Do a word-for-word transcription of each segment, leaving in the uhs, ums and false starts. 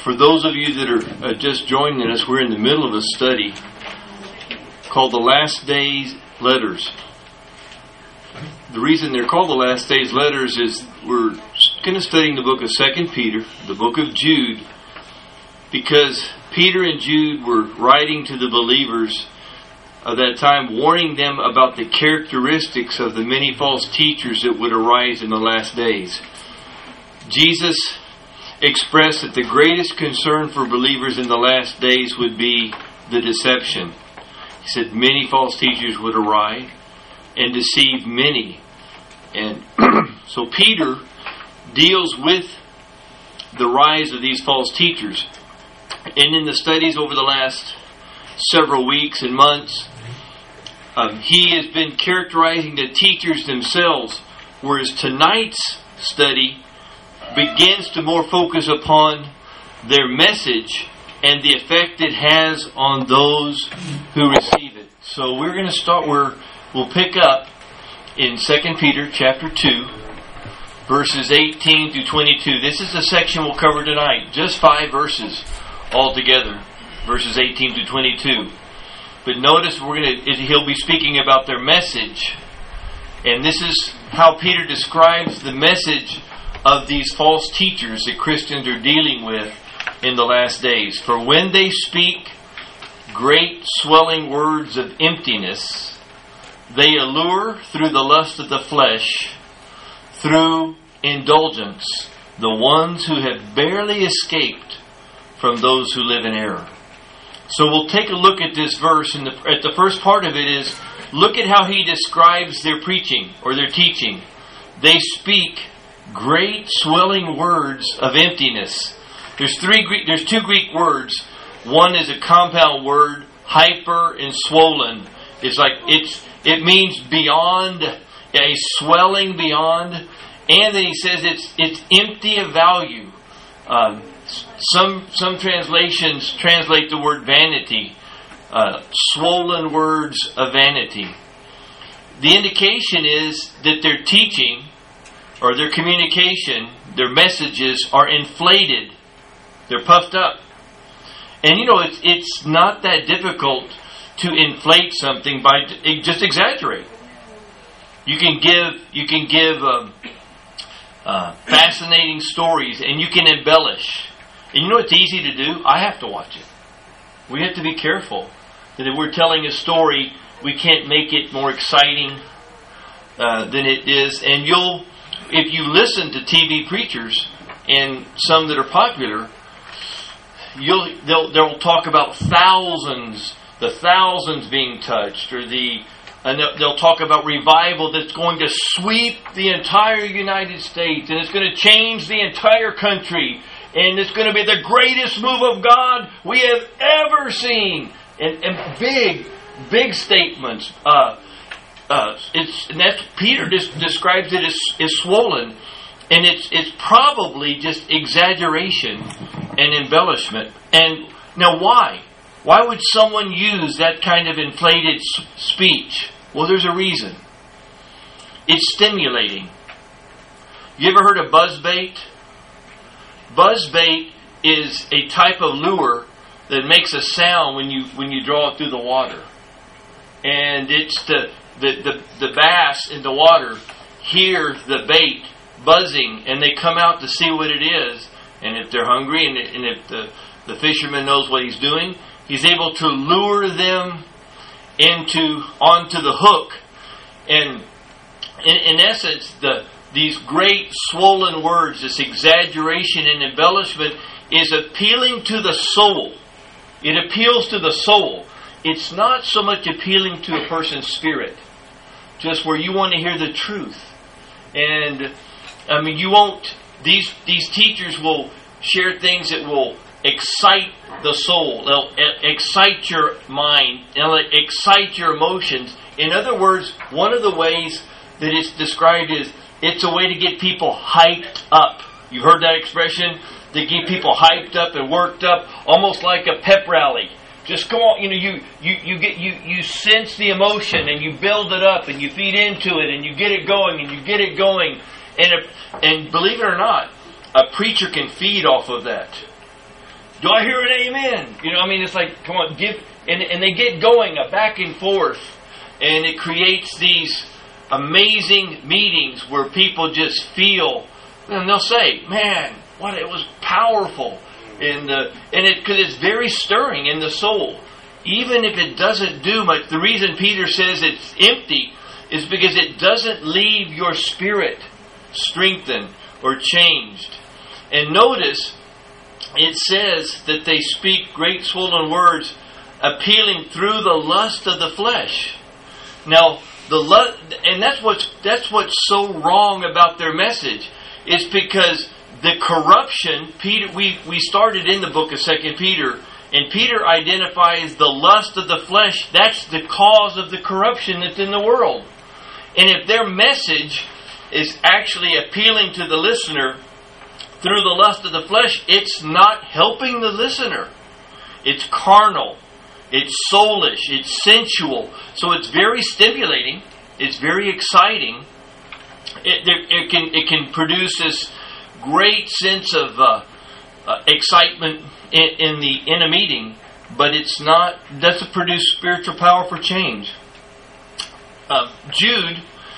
For those of you that are uh, just joining us, we're in the middle of a study called The Last Days Letters. The reason they're called The Last Days Letters is we're kind of studying the book of Second Peter, the book of Jude, because Peter and Jude were writing to the believers of that time, warning them about the characteristics of the many false teachers that would arise in the last days. Jesus expressed that the greatest concern for believers in the last days would be the deception. He said many false teachers would arise and deceive many. And so Peter deals with the rise of these false teachers. And in the studies over the last several weeks and months, um, he has been characterizing the teachers themselves, whereas tonight's study begins to more focus upon their message and the effect it has on those who receive it. So we're going to start where we'll pick up in Second Peter chapter two, verses eighteen through twenty-two. This is the section we'll cover tonight. Just five verses altogether, verses eighteen through twenty-two. But notice we're going to he'll be speaking about their message, and this is how Peter describes the message of these false teachers that Christians are dealing with in the last days. For when they speak great swelling words of emptiness, they allure through the lust of the flesh, through indulgence, the ones who have barely escaped from those who live in error. So we'll take a look at this verse, and the, at the first part of it is, look at how he describes their preaching or their teaching. They speak great swelling words of emptiness. There's three Greek, there's two Greek words. One is a compound word, hyper and swollen. It's like it's it means beyond, a swelling beyond, and then he says it's it's empty of value. Um, some some translations translate the word vanity, uh, swollen words of vanity. The indication is that their teaching or their communication, their messages are inflated. They're puffed up. And you know, it's it's not that difficult to inflate something by just exaggerate. You can give you can give um, uh, fascinating stories, and you can embellish. And you know it's easy to do? I have to watch it. We have to be careful that if we're telling a story, we can't make it more exciting uh, than it is. And you'll, if you listen to T V preachers and some that are popular, you'll they'll they'll talk about thousands, the thousands being touched, or the and they'll, they'll talk about revival that's going to sweep the entire United States, and it's going to change the entire country, and it's going to be the greatest move of God we have ever seen. And, and big, big statements. Uh, uh, it's and that's Peter just describes it as, as swollen, and it's it's probably just exaggeration and embellishment. And now, why? Why would someone use that kind of inflated speech? Well, there's a reason. It's stimulating. You ever heard of buzzbait? Buzzbait is a type of lure that makes a sound when you when you draw it through the water. And it's the the, the, the bass in the water hear the bait buzzing, and they come out to see what it is. And if they're hungry, and, and if the, the fisherman knows what he's doing, he's able to lure them into onto the hook. And in, in essence, the these great swollen words, this exaggeration and embellishment, is appealing to the soul. It appeals to the soul. It's not so much appealing to a person's spirit, just where you want to hear the truth. And I mean, you won't. These these teachers will share things that will excite the soul. They'll excite your mind. They'll excite your emotions. In other words, one of the ways that it's described is it's a way to get people hyped up. You've heard that expression? They get people hyped up and worked up, almost like a pep rally. Just go on, you know, you, you, you get you, you sense the emotion, and you build it up, and you feed into it, and you get it going, and you get it going. And if, and believe it or not, a preacher can feed off of that. Do I hear an amen? You know, I mean, it's like, come on, give, and, and they get going, a back and forth, and it creates these amazing meetings where people just feel, and they'll say, man, what, it was powerful. And, uh, and it, because it's very stirring in the soul. Even if it doesn't do much, the reason Peter says it's empty is because it doesn't leave your spirit strengthened or changed. And notice, it says that they speak great swollen words, appealing through the lust of the flesh. Now, the lust, and that's what's that's what's so wrong about their message, is because the corruption. Peter, we we started in the book of Second Peter, and Peter identifies the lust of the flesh. That's the cause of the corruption that's in the world. And if their message is actually appealing to the listener through the lust of the flesh, it's not helping the listener. It's carnal. It's soulish. It's sensual. So it's very stimulating. It's very exciting. It, it can it can produce this great sense of uh, uh, excitement in, in the in a meeting, but it's not doesn't produce spiritual power for change. Uh, Jude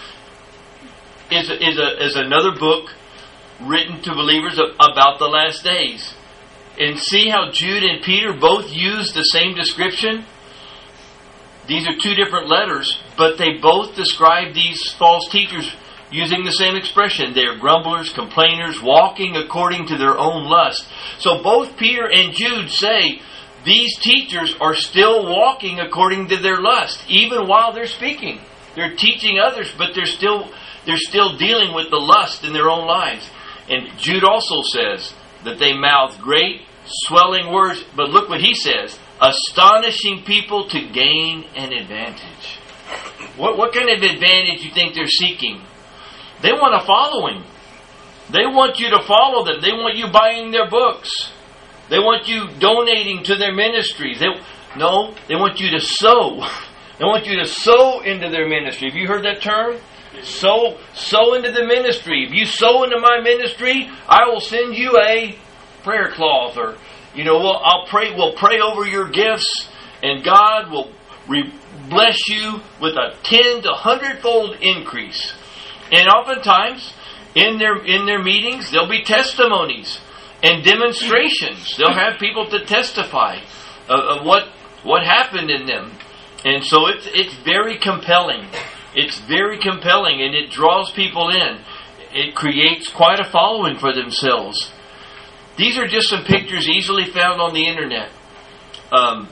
is a, is a, is another book written to believers about the last days. And see how Jude and Peter both use the same description? These are two different letters, but they both describe these false teachers using the same expression. They are grumblers, complainers, walking according to their own lust. So both Peter and Jude say these teachers are still walking according to their lust, even while they're speaking. They're teaching others, but they're still they're still dealing with the lust in their own lives. And Jude also says that they mouth great, swelling words, but look what he says, astonishing people to gain an advantage. What, what kind of advantage do you think they're seeking? They want a following. They want you to follow them. They want you buying their books. They want you donating to their ministries. They, no, they want you to sow. They want you to sow into their ministry. Have you heard that term? Sow, sow into the ministry. If you sow into my ministry, I will send you a prayer cloth, or you know, we'll, I'll pray. We'll pray over your gifts, and God will re- bless you with a ten to hundredfold increase. And oftentimes, in their in their meetings, there'll be testimonies and demonstrations. They'll have people to testify of, of what what happened in them, and so it's it's very compelling. It's very compelling, and it draws people in. It creates quite a following for themselves. These are just some pictures easily found on the internet. Um,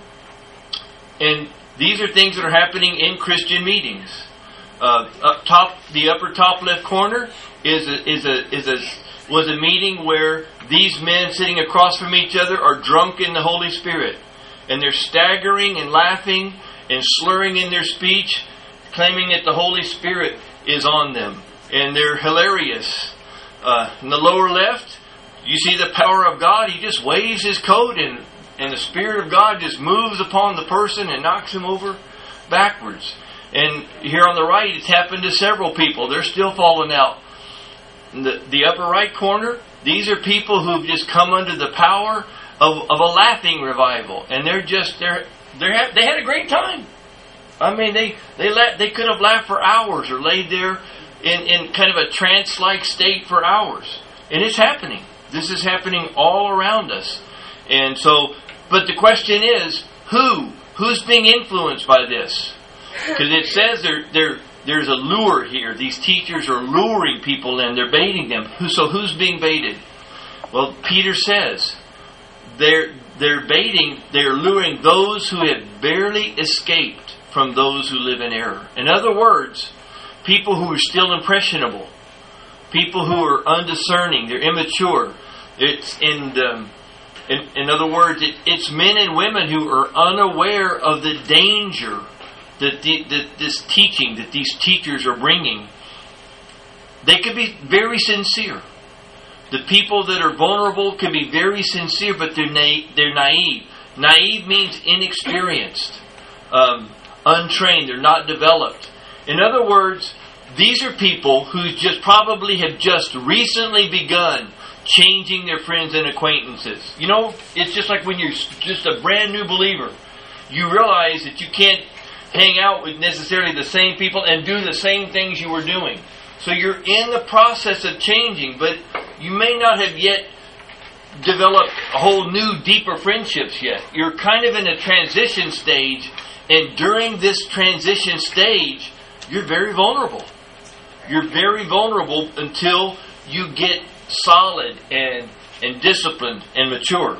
and these are things that are happening in Christian meetings. Uh, up top, the upper top left corner is a, is a, is a, was a meeting where these men sitting across from each other are drunk in the Holy Spirit. And they're staggering and laughing and slurring in their speech, claiming that the Holy Spirit is on them. And they're hilarious. Uh, in the lower left, you see the power of God. He just waves his coat, and, and the Spirit of God just moves upon the person and knocks him over backwards. And here on the right, it's happened to several people. They're still falling out. In the, the upper right corner, these are people who've just come under the power of, of a laughing revival. And they're just, they're, they're, they had a great time. I mean, they they la- they could have laughed for hours or laid there in, in kind of a trance-like state for hours. And it's happening. This is happening all around us. And so, but the question is, who? Who's being influenced by this? Because it says there, there, there's a lure here. These teachers are luring people in. They're baiting them. So who's being baited? Well, Peter says they're, they're baiting, they're luring those who have barely escaped from those who live in error. In other words, people who are still impressionable, people who are undiscerning, they're immature. It's in the, in, in other words, it, it's men and women who are unaware of the danger that, the, that this teaching, that these teachers are bringing. They could be very sincere. The people that are vulnerable can be very sincere, but they're na- they're naive. Naive means inexperienced. Um, untrained, they're not developed. In other words, these are people who just probably have just recently begun changing their friends and acquaintances. You know, it's just like when you're just a brand new believer. You realize that you can't hang out with necessarily the same people and do the same things you were doing. So you're in the process of changing, but you may not have yet developed a whole new, deeper friendships yet. You're kind of in a transition stage, and during this transition stage, you're very vulnerable. You're very vulnerable until you get solid and, and disciplined and mature.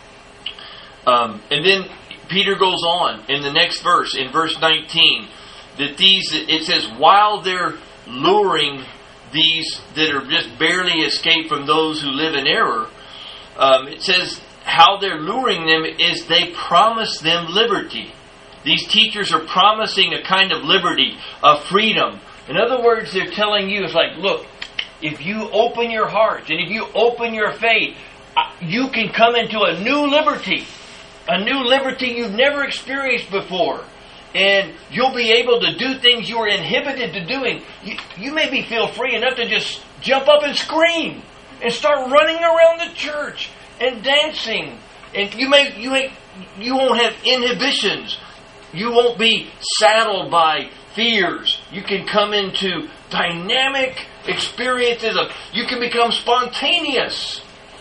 Um, and then Peter goes on in the next verse, in verse nineteen, that these, it says, while they're luring these that are just barely escaped from those who live in error, um, it says how they're luring them is they promise them liberty. These teachers are promising a kind of liberty, of freedom. In other words, they're telling you, it's like, look, if you open your heart and if you open your faith, you can come into a new liberty. A new liberty you've never experienced before. And you'll be able to do things you were inhibited to doing. You, you maybe feel free enough to just jump up and scream and start running around the church and dancing. And you may you may you won't have inhibitions. You won't be saddled by fears. You can come into dynamic experiences of you can become spontaneous.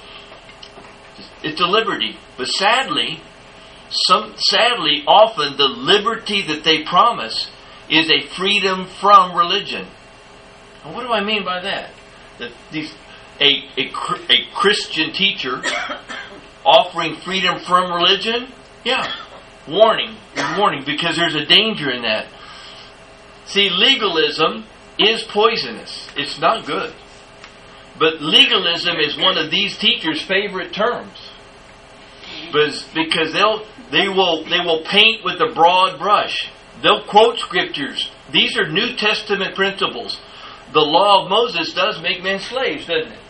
It's a liberty. But sadly, Some, sadly, often the liberty that they promise is a freedom from religion. And what do I mean by that? That these, a, a, a Christian teacher offering freedom from religion? Yeah. Warning. Warning, because there's a danger in that. See, legalism is poisonous. It's not good. But legalism is one of these teachers' favorite terms. Because they'll they will they will paint with a broad brush. They'll quote scriptures. These are New Testament principles. The law of Moses does make men slaves, doesn't it?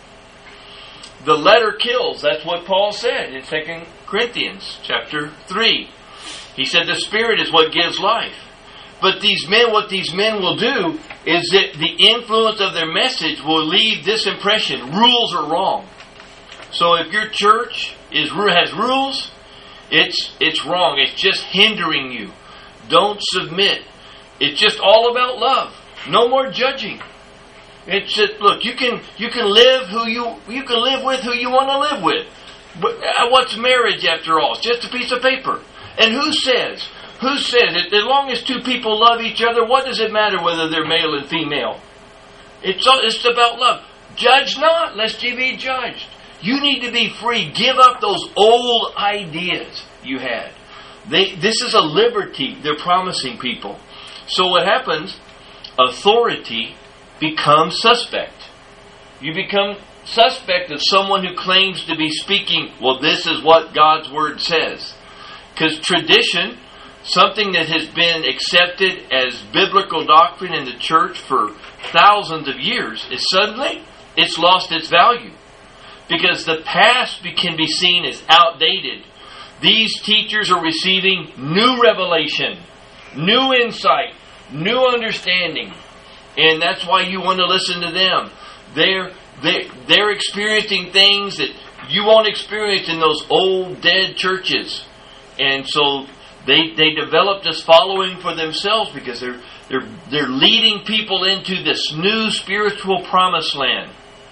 The letter kills. That's what Paul said in Second Corinthians chapter three. He said the Spirit is what gives life. But these men, what these men will do is that the influence of their message will leave this impression: rules are wrong. So if your church is has rules, it's it's wrong. It's just hindering you. Don't submit. It's just all about love. No more judging. It's just, look, you can you can live who you you can live with who you want to live with. But what's marriage after all? It's just a piece of paper. And who says? Who says it? As long as two people love each other, what does it matter whether they're male and female? It's it's about love. Judge not, lest ye be judged. You need to be free. Give up those old ideas you had. They, this is a liberty they're promising people. So what happens? Authority becomes suspect. You become suspect of someone who claims to be speaking, well, this is what God's Word says. Because tradition, something that has been accepted as biblical doctrine in the church for thousands of years, is suddenly, it's lost its value. Because the past can be seen as outdated. These teachers are receiving new revelation, new insight, new understanding. And that's why you want to listen to them. They're, they're, they're experiencing things that you won't experience in those old dead churches. And so they they develop this following for themselves because they're they're they're leading people into this new spiritual promised land.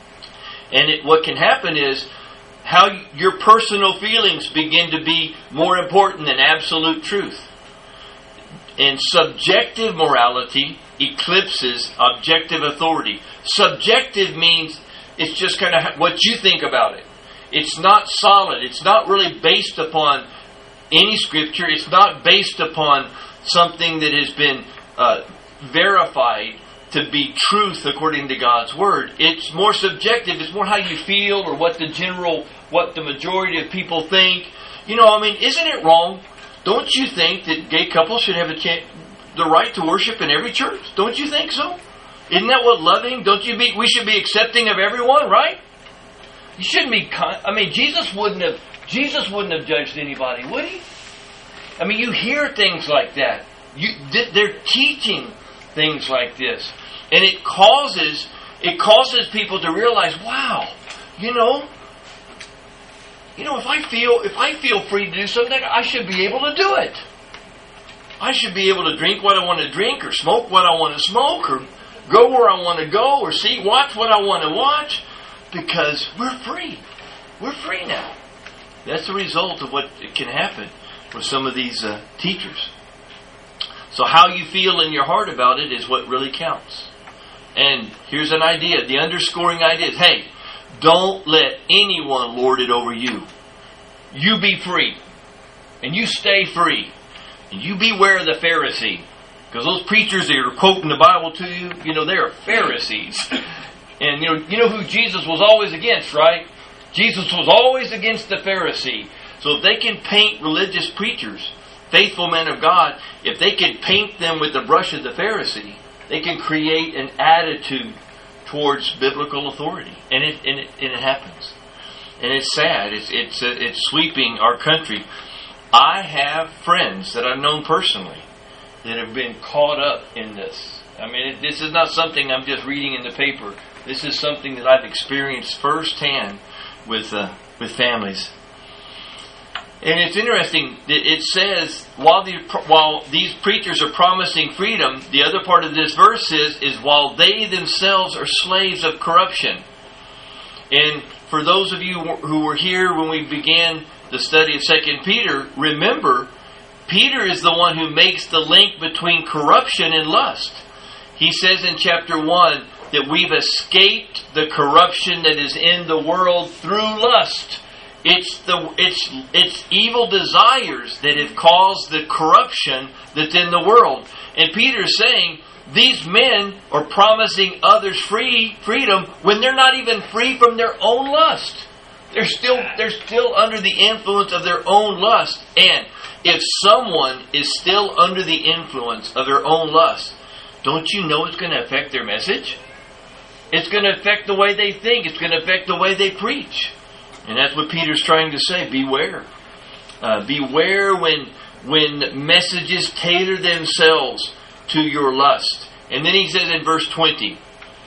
And it, what can happen is how your personal feelings begin to be more important than absolute truth. And subjective morality eclipses objective authority. Subjective means it's just kind of what you think about it. It's not solid. It's not really based upon any scripture. It's not based upon something that has been uh, verified to be truth according to God's Word. It's more subjective. It's more how you feel or what the general, what the majority of people think. You know, I mean, isn't it wrong? Don't you think that gay couples should have a chance, the right to worship in every church? Don't you think so? Isn't that what loving? Don't you be? We should be accepting of everyone, right? You shouldn't be. Con- I mean, Jesus wouldn't have. Jesus wouldn't have judged anybody, would he? I mean, you hear things like that. You, they're teaching things like this. And it causes it causes people to realize, wow, you know, you know, if I feel if I feel free to do something, I should be able to do it. I should be able to drink what I want to drink, or smoke what I want to smoke, or go where I want to go, or see, watch what I want to watch, because we're free. We're free now. That's the result of what can happen with some of these uh, teachers. So how you feel in your heart about it is what really counts. And here's an idea. The underscoring idea is, hey, don't let anyone lord it over you. You be free. And you stay free. And you beware of the Pharisee. Because those preachers that are quoting the Bible to you, you know, they are Pharisees. And you know, you know who Jesus was always against, right? Jesus was always against the Pharisee. So if they can paint religious preachers, faithful men of God, if they can paint them with the brush of the Pharisee, they can create an attitude towards biblical authority. And it and it, and it happens. And it's sad. It's it's uh, it's sweeping our country. I have friends that I've known personally that have been caught up in this. I mean, it, this is not something I'm just reading in the paper. This is something that I've experienced firsthand with uh, with families. And it's interesting that it says, while the while these preachers are promising freedom, the other part of this verse is, is while they themselves are slaves of corruption. And for those of you who were here when we began the study of Second Peter, remember, Peter is the one who makes the link between corruption and lust. He says in chapter one that we've escaped the corruption that is in the world through lust. It's the it's it's evil desires that have caused the corruption that's in the world. And Peter's saying these men are promising others free freedom when they're not even free from their own lust. They're still they're still under the influence of their own lust. And if someone is still under the influence of their own lust, don't you know it's going to affect their message? It's going to affect the way they think. It's going to affect the way they preach. And that's what Peter's trying to say. Beware. Uh, beware when when messages tailor themselves to your lust. And then he says in verse twenty,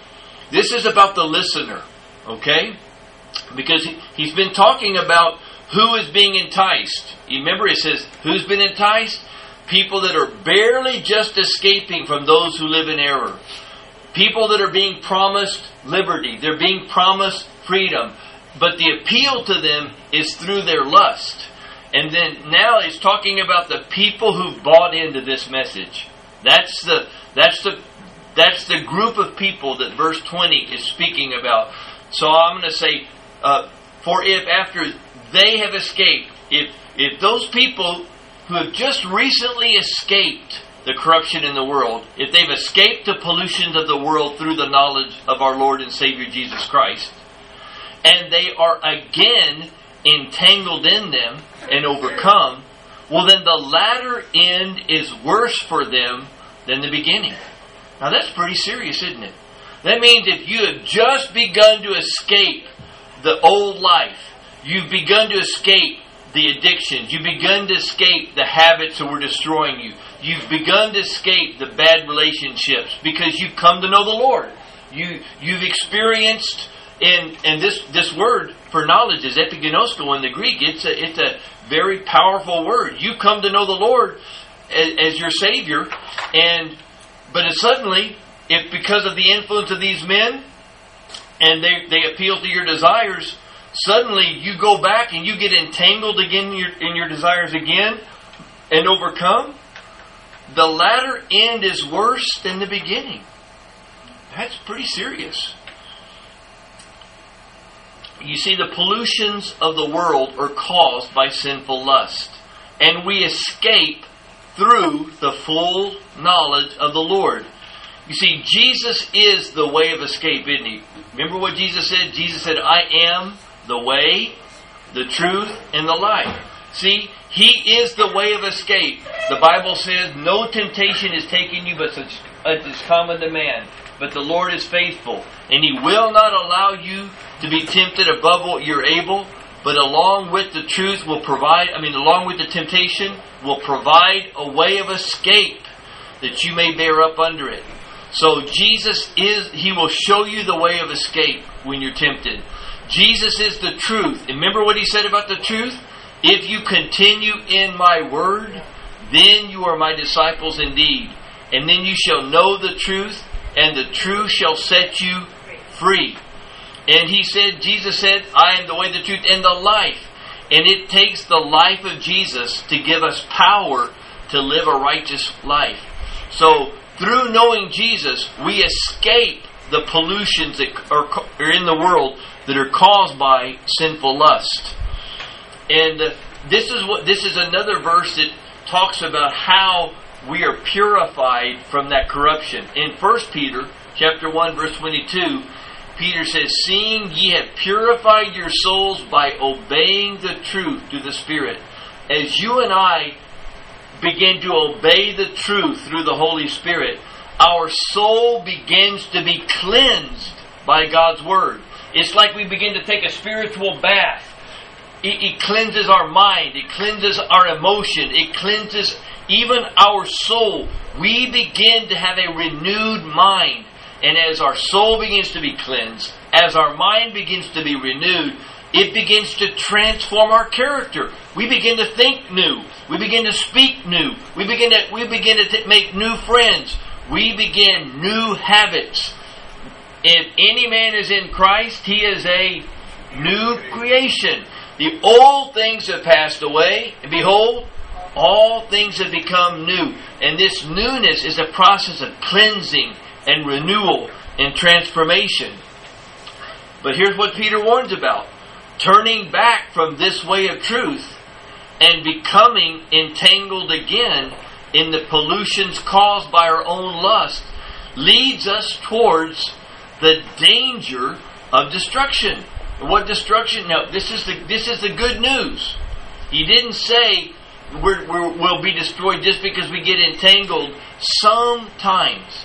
this is about the listener. Okay? Because he, he's been talking about who is being enticed. You remember it says, who's been enticed? People that are barely just escaping from those who live in error. People that are being promised liberty. They're being promised freedom. But the appeal to them is through their lust. And then now he's talking about the people who've bought into this message. That's the that's the that's the group of people that verse twenty is speaking about. So I'm going to say, uh, for if after they have escaped, if if those people who have just recently escaped the corruption in the world, if they've escaped the pollutions of the world through the knowledge of our Lord and Savior Jesus Christ, and they are again entangled in them and overcome, well then the latter end is worse for them than the beginning. Now that's pretty serious, isn't it? That means if you have just begun to escape the old life, you've begun to escape the addictions, you've begun to escape the habits that were destroying you, you've begun to escape the bad relationships because you've come to know the Lord. You, you've experienced, and, and this, this word for knowledge is epigenosko in the Greek. It's a, it's a very powerful word. You've come to know the Lord as, as your Savior, and but it suddenly, if because of the influence of these men, and they, they appeal to your desires, suddenly you go back and you get entangled again in your, in your desires again and overcome. The latter end is worse than the beginning. That's pretty serious. You see, the pollutions of the world are caused by sinful lust. And we escape through the full knowledge of the Lord. You see, Jesus is the way of escape, isn't He? Remember what Jesus said? Jesus said, I am the way, the truth, and the life. See, He is the way of escape. The Bible says, no temptation is taking you but such as is common to man. But the Lord is faithful, and He will not allow you to be tempted above what you're able, but along with the truth will provide, I mean, along with the temptation, will provide a way of escape that you may bear up under it. So Jesus is, He will show you the way of escape when you're tempted. Jesus is the truth. And remember what He said about the truth? If you continue in my word, then you are my disciples indeed. And then you shall know the truth, and the truth shall set you free. And He said, Jesus said, I am the way, the truth, and the life. And it takes the life of Jesus to give us power to live a righteous life. So, through knowing Jesus, we escape the pollutions that are in the world that are caused by sinful lust. And uh, this is what this is another verse that talks about how we are purified from that corruption. In First Peter chapter one, verse twenty-two, Peter says, seeing ye have purified your souls by obeying the truth through the Spirit. As you and I begin to obey the truth through the Holy Spirit, our soul begins to be cleansed by God's Word. It's like we begin to take a spiritual bath. It, it cleanses our mind. It cleanses our emotion. It cleanses even our soul. We begin to have a renewed mind. And as our soul begins to be cleansed, as our mind begins to be renewed, it begins to transform our character. We begin to think new. We begin to speak new. We begin to we begin to t- make new friends. We begin new habits. If any man is in Christ, he is a new creation. The old things have passed away, and behold, all things have become new. And this newness is a process of cleansing and renewal and transformation. But here's what Peter warns about. Turning back from this way of truth and becoming entangled again in the pollutions caused by our own lust leads us towards the danger of destruction. What destruction? No, this is the this is the good news. He didn't say we're, we're, we'll be destroyed just because we get entangled. Sometimes,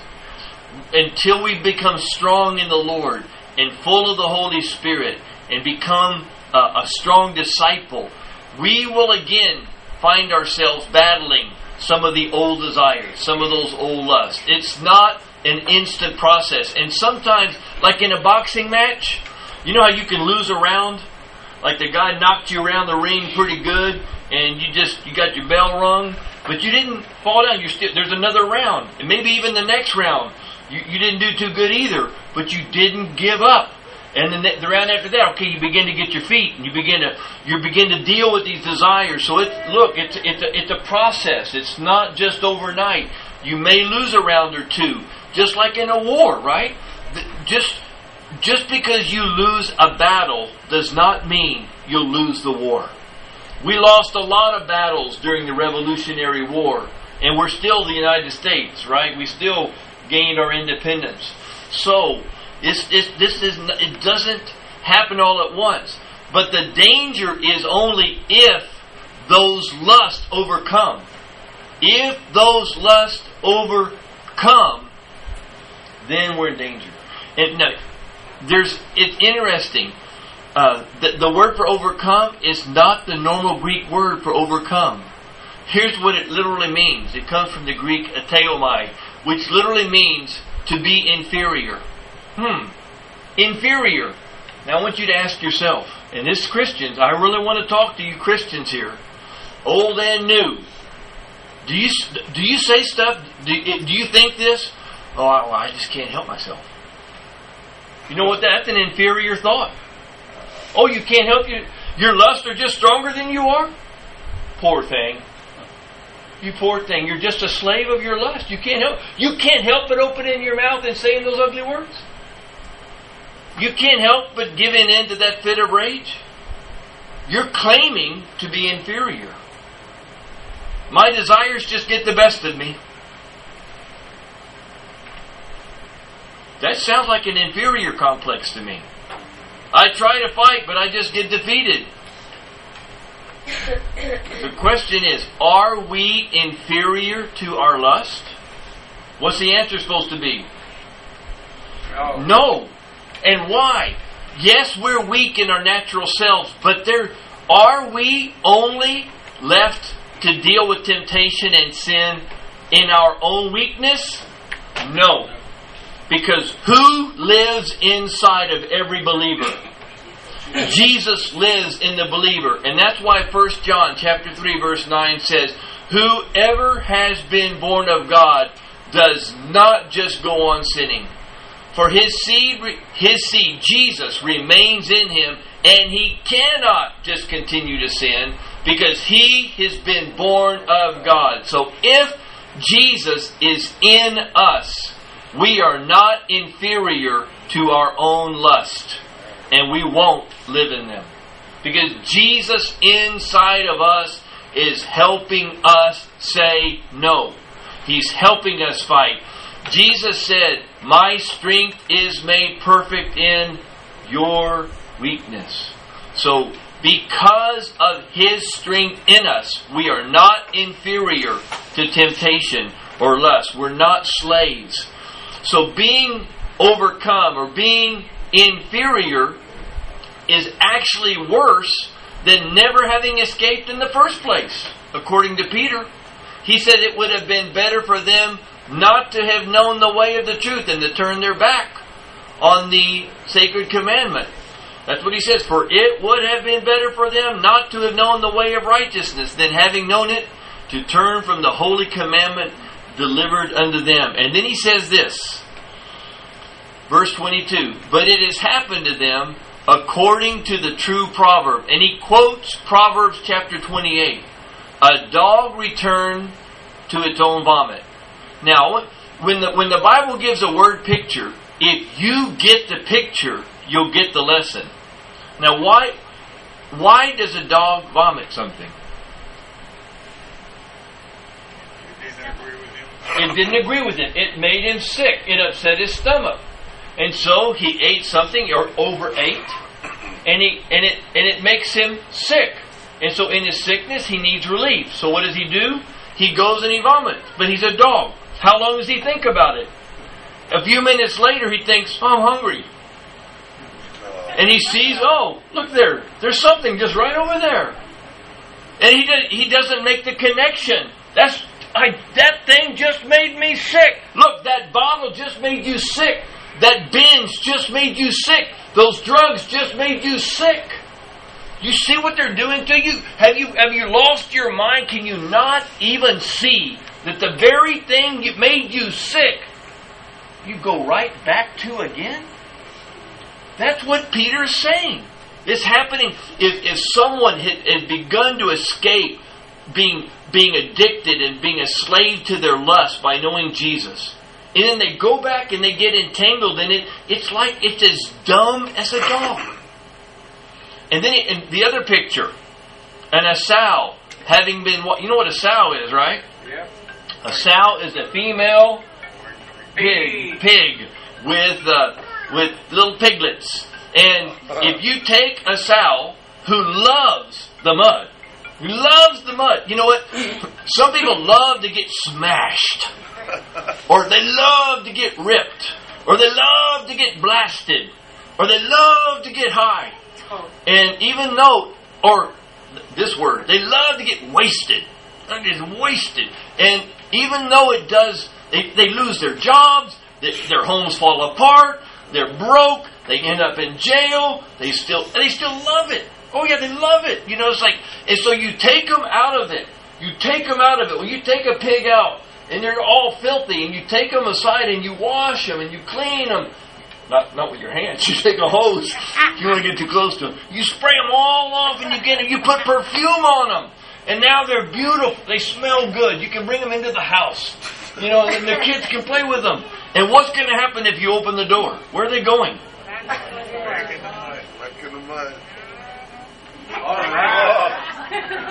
until we become strong in the Lord and full of the Holy Spirit and become a, a strong disciple, we will again find ourselves battling some of the old desires, some of those old lusts. It's not an instant process. And sometimes, like in a boxing match, you know how you can lose a round? Like the guy knocked you around the ring pretty good and you just, you got your bell rung, but you didn't fall down. You're still, there's another round. And maybe even the next round, you, you didn't do too good either, but you didn't give up. And then the, the round after that, okay, you begin to get your feet and you begin to you begin to deal with these desires. So it look, it's it's a, it's a process. It's not just overnight. You may lose a round or two, just like in a war, right? Just just because you lose a battle does not mean you'll lose the war. We lost a lot of battles during the Revolutionary War, and we're still the United States, right? We still gained our independence. So It's, it's, this is, it doesn't happen all at once. But the danger is only if those lusts overcome. If those lusts overcome, then we're in danger. And now, there's, it's interesting. Uh, the, the word for overcome is not the normal Greek word for overcome. Here's what it literally means. It comes from the Greek ateomai, which literally means to be inferior. Hmm. Inferior. Now I want you to ask yourself, and this Christians, I really want to talk to you Christians here, old and new. Do you do you say stuff? Do, do you think this? Oh, I, well, I just can't help myself. You know what? That's an inferior thought. Oh, you can't help you. Your lusts are just stronger than you are. Poor thing. You poor thing. You're just a slave of your lust. You can't help. You can't help but opening your mouth and saying those ugly words. You can't help but giving in to that fit of rage. You're claiming to be inferior. My desires just get the best of me. That sounds like an inferior complex to me. I try to fight, but I just get defeated. The question is, are we inferior to our lust? What's the answer supposed to be? No. No. And why? Yes, we're weak in our natural selves, but there are we only left to deal with temptation and sin in our own weakness? No. Because who lives inside of every believer? Jesus lives in the believer. And that's why First John chapter three verse nine says, whoever has been born of God does not just go on sinning. For his seed, his seed, Jesus, remains in him, and he cannot just continue to sin because he has been born of God. So if Jesus is in us, we are not inferior to our own lust, and we won't live in them. Because Jesus inside of us is helping us say no. He's helping us fight. Jesus said, my strength is made perfect in your weakness. So, because of His strength in us, we are not inferior to temptation or lust. We're not slaves. So, being overcome or being inferior is actually worse than never having escaped in the first place. According to Peter, he said it would have been better for them not to have known the way of the truth and to turn their back on the sacred commandment. That's what he says. For it would have been better for them not to have known the way of righteousness than having known it to turn from the holy commandment delivered unto them. And then he says this, verse twenty-two, but it has happened to them according to the true proverb. And he quotes Proverbs chapter twenty-eight. A dog returned to its own vomit. Now, when the, when the Bible gives a word picture, if you get the picture, you'll get the lesson. Now, why, why does a dog vomit something? It didn't agree with him. It didn't agree with it. It made him sick. It upset his stomach. And so he ate something or overate, and he and it and it makes him sick. And so in his sickness, he needs relief. So what does he do? He goes and he vomits. But he's a dog. How long does he think about it? A few minutes later, he thinks, oh, I'm hungry. And he sees, oh, look there. There's something just right over there. And he did, he doesn't make the connection. That's I, that thing just made me sick. Look, that bottle just made you sick. That binge just made you sick. Those drugs just made you sick. You see what they're doing to you? Have you have you lost your mind? Can you not even see that the very thing that made you sick, you go right back to again? That's what Peter's saying. It's happening. If, if someone had, had begun to escape being, being addicted and being a slave to their lust by knowing Jesus, and then they go back and they get entangled in it, it's like it's as dumb as a dog. And then in the other picture, an a sow having been, you know what a sow is, right? Yeah. A sow is a female pig, pig with uh, with little piglets. And if you take a sow who loves the mud, who loves the mud, you know what? Some people love to get smashed, or they love to get ripped, or they love to get blasted, or they love to get high. And even though, or this word, they love to get wasted. They're just wasted. And even though it does, they, they lose their jobs, they, their homes fall apart, they're broke, they end up in jail, they still they still love it. Oh yeah, they love it. You know, it's like, and so you take them out of it. You take them out of it. When you take a pig out, and they're all filthy, and you take them aside, and you wash them, and you clean them. Not, not with your hands. You take a hose. If you want to get too close to them, you spray them all off, and you get them. You put perfume on them, and now they're beautiful. They smell good. You can bring them into the house, you know, and the kids can play with them. And what's going to happen if you open the door? Where are they going? Back in the mud. Back in the mud. All right.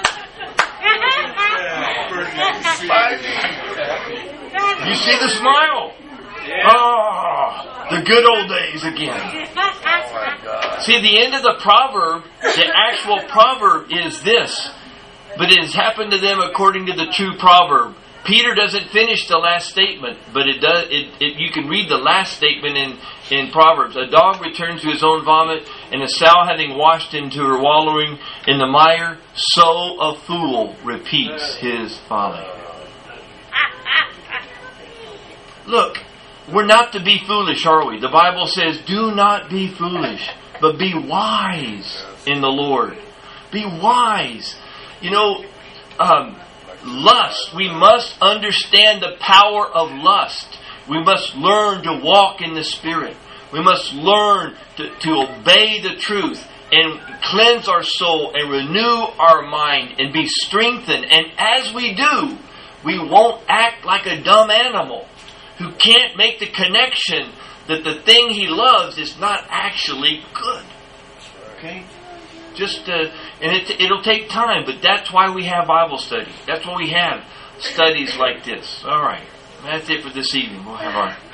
You see the smile? Oh, the good old days again. See, the end of the proverb, the actual proverb is this. But it has happened to them according to the true proverb. Peter doesn't finish the last statement, but it does. It, it, you can read the last statement in, in Proverbs. A dog returns to his own vomit, and a sow having washed into her wallowing in the mire, so a fool repeats his folly. Look, we're not to be foolish, are we? The Bible says, do not be foolish, but be wise in the Lord. Be wise. You know, um, lust. We must understand the power of lust. We must learn to walk in the Spirit. We must learn to, to obey the truth and cleanse our soul and renew our mind and be strengthened. And as we do, we won't act like a dumb animal who can't make the connection that the thing he loves is not actually good. Okay? Just, uh, and it, it'll take time, but that's why we have Bible study. That's why we have studies like this. All right. That's it for this evening. We'll have our